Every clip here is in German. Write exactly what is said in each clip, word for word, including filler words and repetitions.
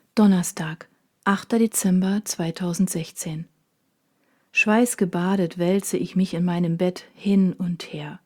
Donnerstag, achter Dezember zweitausendsechzehn. Schweißgebadet wälze ich mich in meinem Bett hin und her.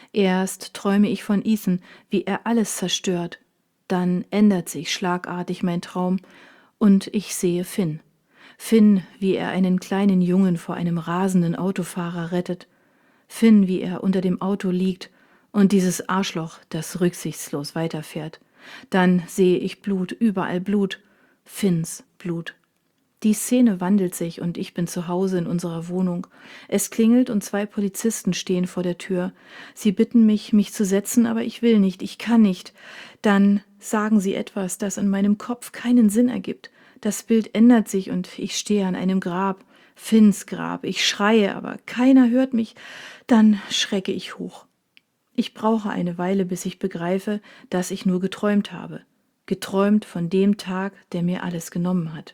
Erst träume ich von Ethan, wie er alles zerstört. Dann ändert sich schlagartig mein Traum und ich sehe Finn. Finn, wie er einen kleinen Jungen vor einem rasenden Autofahrer rettet. Finn, wie er unter dem Auto liegt und dieses Arschloch, das rücksichtslos weiterfährt. Dann sehe ich Blut, überall Blut. Finns Blut. Die Szene wandelt sich und ich bin zu Hause in unserer Wohnung. Es klingelt und zwei Polizisten stehen vor der Tür. Sie bitten mich, mich zu setzen, aber ich will nicht, ich kann nicht. Dann sagen sie etwas, das in meinem Kopf keinen Sinn ergibt. Das Bild ändert sich und ich stehe an einem Grab. Finns Grab. Ich schreie, aber keiner hört mich. Dann schrecke ich hoch. Ich brauche eine Weile, bis ich begreife, dass ich nur geträumt habe. Geträumt von dem Tag, der mir alles genommen hat.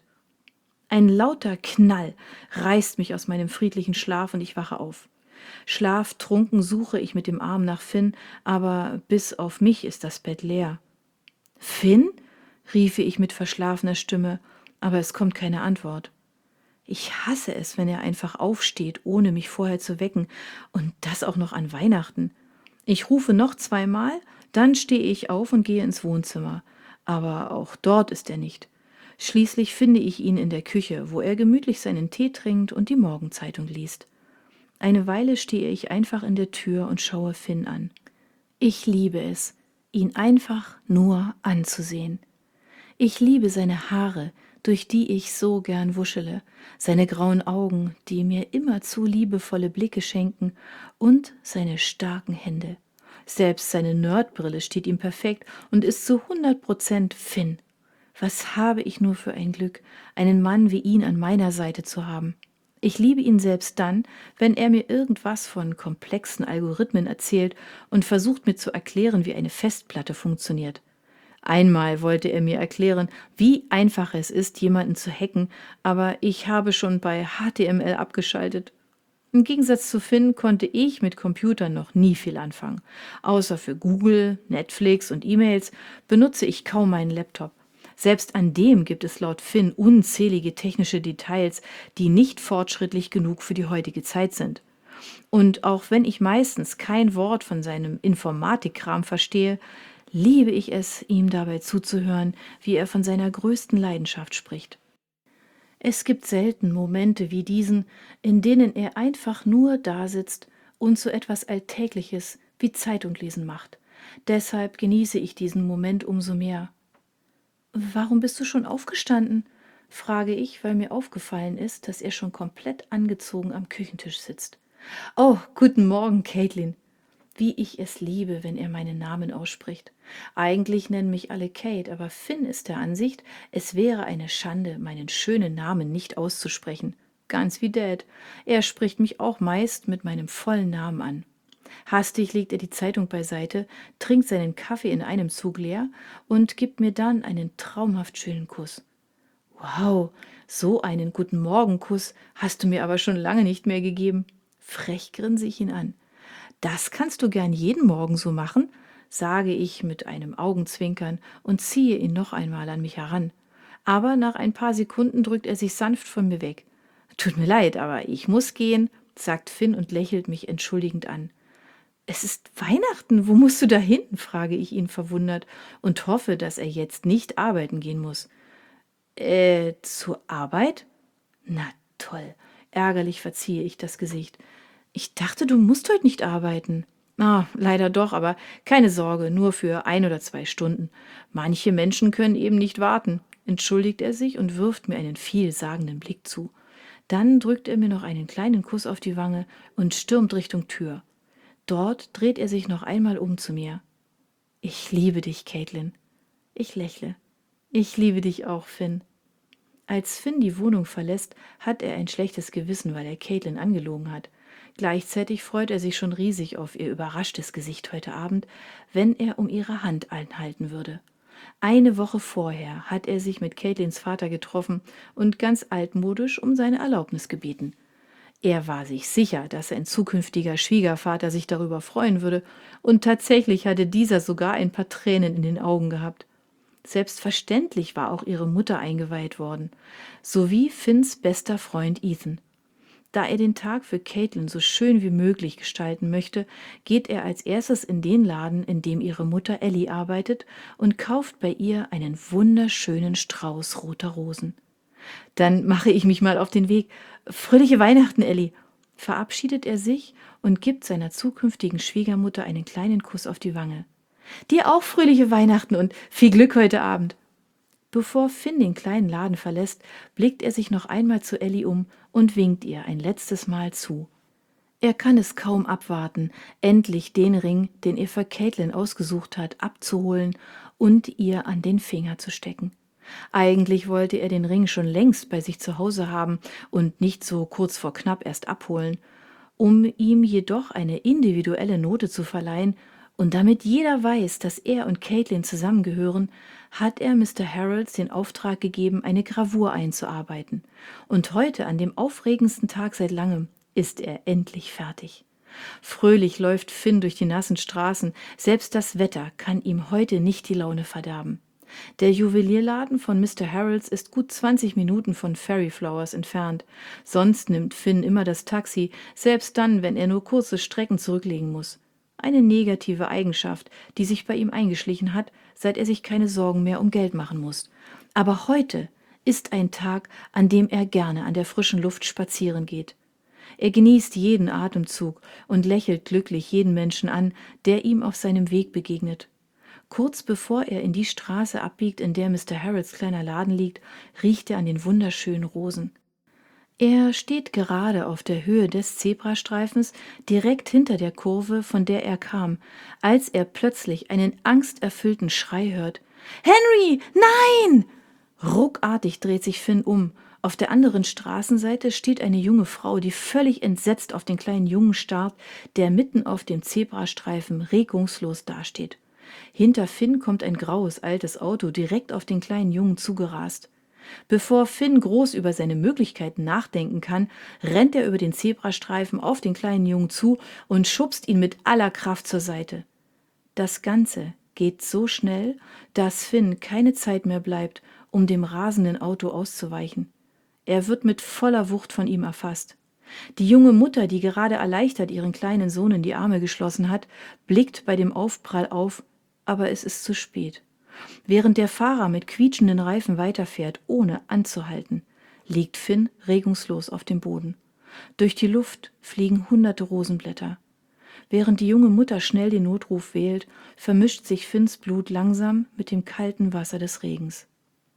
Ein lauter Knall reißt mich aus meinem friedlichen Schlaf und ich wache auf. Schlaftrunken suche ich mit dem Arm nach Finn, aber bis auf mich ist das Bett leer. »Finn?« riefe ich mit verschlafener Stimme, aber es kommt keine Antwort. Ich hasse es, wenn er einfach aufsteht, ohne mich vorher zu wecken, und das auch noch an Weihnachten. Ich rufe noch zweimal, dann stehe ich auf und gehe ins Wohnzimmer. Aber auch dort ist er nicht. Schließlich finde ich ihn in der Küche, wo er gemütlich seinen Tee trinkt und die Morgenzeitung liest. Eine Weile stehe ich einfach in der Tür und schaue Finn an. Ich liebe es, ihn einfach nur anzusehen. Ich liebe seine Haare, durch die ich so gern wuschele, seine grauen Augen, die mir immerzu liebevolle Blicke schenken, und seine starken Hände. Selbst seine Nerdbrille steht ihm perfekt und ist zu hundert Prozent Finn. Was habe ich nur für ein Glück, einen Mann wie ihn an meiner Seite zu haben. Ich liebe ihn selbst dann, wenn er mir irgendwas von komplexen Algorithmen erzählt und versucht mir zu erklären, wie eine Festplatte funktioniert. Einmal wollte er mir erklären, wie einfach es ist, jemanden zu hacken, aber ich habe schon bei H T M L abgeschaltet. Im Gegensatz zu Finn konnte ich mit Computern noch nie viel anfangen. Außer für Google, Netflix und E-Mails benutze ich kaum meinen Laptop. Selbst an dem gibt es laut Finn unzählige technische Details, die nicht fortschrittlich genug für die heutige Zeit sind. Und auch wenn ich meistens kein Wort von seinem Informatikkram verstehe, liebe ich es, ihm dabei zuzuhören, wie er von seiner größten Leidenschaft spricht. Es gibt selten Momente wie diesen, in denen er einfach nur dasitzt und so etwas Alltägliches wie Zeitung lesen macht. Deshalb genieße ich diesen Moment umso mehr. »Warum bist du schon aufgestanden?« frage ich, weil mir aufgefallen ist, dass er schon komplett angezogen am Küchentisch sitzt. »Oh, guten Morgen, Caitlin.« Wie ich es liebe, wenn er meinen Namen ausspricht. Eigentlich nennen mich alle Kate, aber Finn ist der Ansicht, es wäre eine Schande, meinen schönen Namen nicht auszusprechen. Ganz wie Dad. Er spricht mich auch meist mit meinem vollen Namen an. Hastig legt er die Zeitung beiseite, trinkt seinen Kaffee in einem Zug leer und gibt mir dann einen traumhaft schönen Kuss. »Wow, so einen Guten-Morgen-Kuss hast du mir aber schon lange nicht mehr gegeben.« Frech grinse ich ihn an. »Das kannst du gern jeden Morgen so machen«, sage ich mit einem Augenzwinkern und ziehe ihn noch einmal an mich heran. Aber nach ein paar Sekunden drückt er sich sanft von mir weg. »Tut mir leid, aber ich muss gehen«, sagt Finn und lächelt mich entschuldigend an. »Es ist Weihnachten, wo musst du da hin?«, frage ich ihn verwundert und hoffe, dass er jetzt nicht arbeiten gehen muss. »Äh, zur Arbeit?« »Na toll«, ärgerlich verziehe ich das Gesicht. »Ich dachte, du musst heute nicht arbeiten.« »Ah, leider doch, aber keine Sorge, nur für ein oder zwei Stunden. Manche Menschen können eben nicht warten«, entschuldigt er sich und wirft mir einen vielsagenden Blick zu. Dann drückt er mir noch einen kleinen Kuss auf die Wange und stürmt Richtung Tür. Dort dreht er sich noch einmal um zu mir. »Ich liebe dich, Caitlin.« Ich lächle. »Ich liebe dich auch, Finn.« Als Finn die Wohnung verlässt, hat er ein schlechtes Gewissen, weil er Caitlin angelogen hat. Gleichzeitig freut er sich schon riesig auf ihr überraschtes Gesicht heute Abend, wenn er um ihre Hand anhalten würde. Eine Woche vorher hat er sich mit Caitlins Vater getroffen und ganz altmodisch um seine Erlaubnis gebeten. Er war sich sicher, dass sein zukünftiger Schwiegervater sich darüber freuen würde, und tatsächlich hatte dieser sogar ein paar Tränen in den Augen gehabt. Selbstverständlich war auch ihre Mutter eingeweiht worden, sowie Finns bester Freund Ethan. Da er den Tag für Caitlin so schön wie möglich gestalten möchte, geht er als erstes in den Laden, in dem ihre Mutter Ellie arbeitet, und kauft bei ihr einen wunderschönen Strauß roter Rosen. Dann mache ich mich mal auf den Weg. Fröhliche Weihnachten, Ellie, verabschiedet er sich und gibt seiner zukünftigen Schwiegermutter einen kleinen Kuss auf die Wange. Dir auch fröhliche Weihnachten und viel Glück heute Abend. Bevor Finn den kleinen Laden verlässt, blickt er sich noch einmal zu Ellie um und winkt ihr ein letztes Mal zu. Er kann es kaum abwarten, endlich den Ring, den er für Caitlin ausgesucht hat, abzuholen und ihr an den Finger zu stecken. Eigentlich wollte er den Ring schon längst bei sich zu Hause haben und nicht so kurz vor knapp erst abholen. Um ihm jedoch eine individuelle Note zu verleihen und damit jeder weiß, dass er und Caitlin zusammengehören, hat er Mister Harolds den Auftrag gegeben, eine Gravur einzuarbeiten. Und heute, an dem aufregendsten Tag seit langem, ist er endlich fertig. Fröhlich läuft Finn durch die nassen Straßen, selbst das Wetter kann ihm heute nicht die Laune verderben. Der Juwelierladen von Mister Harolds ist gut zwanzig Minuten von Fairy Flowers entfernt. Sonst nimmt Finn immer das Taxi, selbst dann, wenn er nur kurze Strecken zurücklegen muss. Eine negative Eigenschaft, die sich bei ihm eingeschlichen hat, seit er sich keine Sorgen mehr um Geld machen muss. Aber heute ist ein Tag, an dem er gerne an der frischen Luft spazieren geht. Er genießt jeden Atemzug und lächelt glücklich jeden Menschen an, der ihm auf seinem Weg begegnet. Kurz bevor er in die Straße abbiegt, in der Mister Harolds kleiner Laden liegt, riecht er an den wunderschönen Rosen. Er steht gerade auf der Höhe des Zebrastreifens, direkt hinter der Kurve, von der er kam, als er plötzlich einen angsterfüllten Schrei hört. »Henry, nein!« Ruckartig dreht sich Finn um. Auf der anderen Straßenseite steht eine junge Frau, die völlig entsetzt auf den kleinen Jungen starrt, der mitten auf dem Zebrastreifen regungslos dasteht. Hinter Finn kommt ein graues, altes Auto direkt auf den kleinen Jungen zugerast. Bevor Finn groß über seine Möglichkeiten nachdenken kann, rennt er über den Zebrastreifen auf den kleinen Jungen zu und schubst ihn mit aller Kraft zur Seite. Das Ganze geht so schnell, dass Finn keine Zeit mehr bleibt, um dem rasenden Auto auszuweichen. Er wird mit voller Wucht von ihm erfasst. Die junge Mutter, die gerade erleichtert ihren kleinen Sohn in die Arme geschlossen hat, blickt bei dem Aufprall auf, aber es ist zu spät. Während der Fahrer mit quietschenden Reifen weiterfährt, ohne anzuhalten, liegt Finn regungslos auf dem Boden. Durch die Luft fliegen hunderte Rosenblätter. Während die junge Mutter schnell den Notruf wählt, vermischt sich Finns Blut langsam mit dem kalten Wasser des Regens.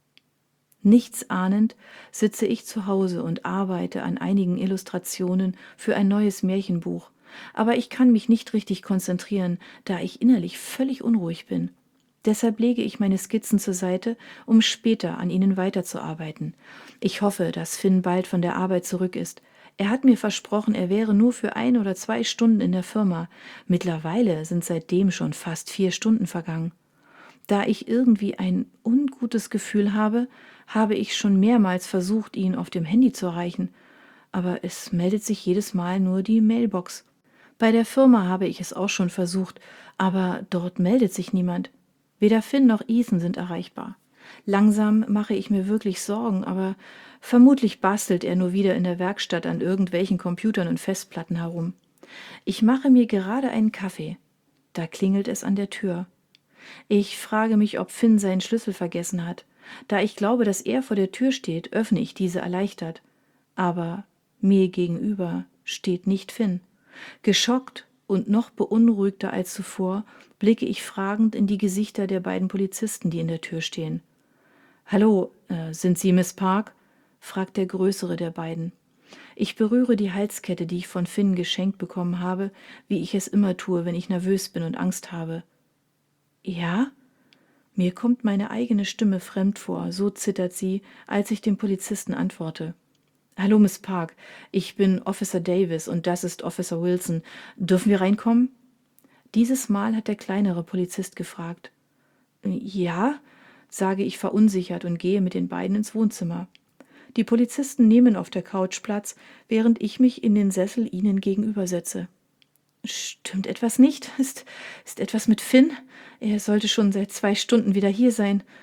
Nichts ahnend sitze ich zu Hause und arbeite an einigen Illustrationen für ein neues Märchenbuch, aber ich kann mich nicht richtig konzentrieren, da ich innerlich völlig unruhig bin. Deshalb lege ich meine Skizzen zur Seite, um später an ihnen weiterzuarbeiten. Ich hoffe, dass Finn bald von der Arbeit zurück ist. Er hat mir versprochen, er wäre nur für ein oder zwei Stunden in der Firma. Mittlerweile sind seitdem schon fast vier Stunden vergangen. Da ich irgendwie ein ungutes Gefühl habe, habe ich schon mehrmals versucht, ihn auf dem Handy zu erreichen. Aber es meldet sich jedes Mal nur die Mailbox. Bei der Firma habe ich es auch schon versucht, aber dort meldet sich niemand. Weder Finn noch Ethan sind erreichbar. Langsam mache ich mir wirklich Sorgen, aber vermutlich bastelt er nur wieder in der Werkstatt an irgendwelchen Computern und Festplatten herum. Ich mache mir gerade einen Kaffee. Da klingelt es an der Tür. Ich frage mich, ob Finn seinen Schlüssel vergessen hat. Da ich glaube, dass er vor der Tür steht, öffne ich diese erleichtert. Aber mir gegenüber steht nicht Finn. Geschockt und noch beunruhigter als zuvor blicke ich fragend in die Gesichter der beiden Polizisten, die in der Tür stehen. »Hallo, äh, sind Sie Miss Park?« fragt der größere der beiden. Ich berühre die Halskette, die ich von Finn geschenkt bekommen habe, wie ich es immer tue, wenn ich nervös bin und Angst habe. »Ja?« Mir kommt meine eigene Stimme fremd vor, so zittert sie, als ich dem Polizisten antworte. »Hallo, Miss Park, ich bin Officer Davis und das ist Officer Wilson. Dürfen wir reinkommen?« Dieses Mal hat der kleinere Polizist gefragt. »Ja«, sage ich verunsichert und gehe mit den beiden ins Wohnzimmer. Die Polizisten nehmen auf der Couch Platz, während ich mich in den Sessel ihnen gegenübersetze. »Stimmt etwas nicht? Ist, ist etwas mit Finn? Er sollte schon seit zwei Stunden wieder hier sein.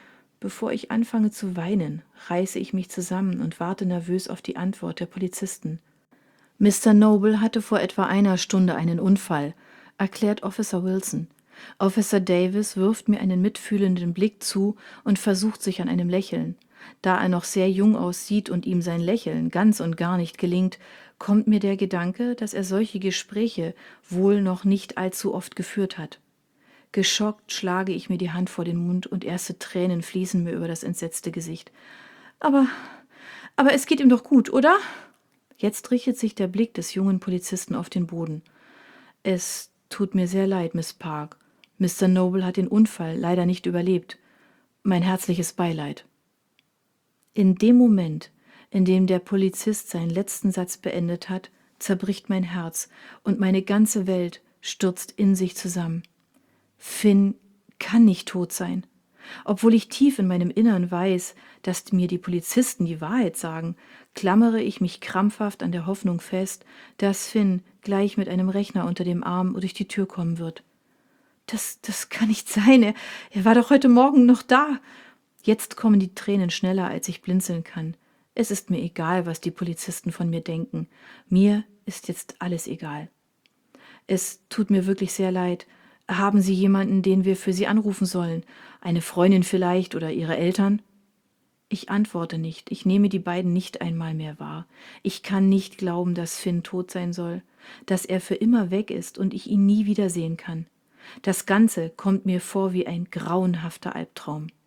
Bevor ich anfange zu weinen, reiße ich mich zusammen und warte nervös auf die Antwort der Polizisten. Mister Noble hatte vor etwa einer Stunde einen Unfall, erklärt Officer Wilson. Officer Davis wirft mir einen mitfühlenden Blick zu und versucht sich an einem Lächeln. Da er noch sehr jung aussieht und ihm sein Lächeln ganz und gar nicht gelingt, kommt mir der Gedanke, dass er solche Gespräche wohl noch nicht allzu oft geführt hat. Geschockt schlage ich mir die Hand vor den Mund und erste Tränen fließen mir über das entsetzte Gesicht. Aber, aber es geht ihm doch gut, oder? Jetzt richtet sich der Blick des jungen Polizisten auf den Boden. Es tut mir sehr leid, Miss Park. Mister Noble hat den Unfall leider nicht überlebt. Mein herzliches Beileid. In dem Moment, in dem der Polizist seinen letzten Satz beendet hat, zerbricht mein Herz und meine ganze Welt stürzt in sich zusammen. Finn kann nicht tot sein. Obwohl ich tief in meinem Innern weiß, dass mir die Polizisten die Wahrheit sagen, klammere ich mich krampfhaft an der Hoffnung fest, dass Finn gleich mit einem Rechner unter dem Arm durch die Tür kommen wird. Das, das kann nicht sein. Er, er war doch heute Morgen noch da. Jetzt kommen die Tränen schneller, als ich blinzeln kann. Es ist mir egal, was die Polizisten von mir denken. Mir ist jetzt alles egal. Es tut mir wirklich sehr leid. Haben Sie jemanden, den wir für Sie anrufen sollen? Eine Freundin vielleicht oder Ihre Eltern? Ich antworte nicht. Ich nehme die beiden nicht einmal mehr wahr. Ich kann nicht glauben, dass Finn tot sein soll, dass er für immer weg ist und ich ihn nie wiedersehen kann. Das Ganze kommt mir vor wie ein grauenhafter Albtraum.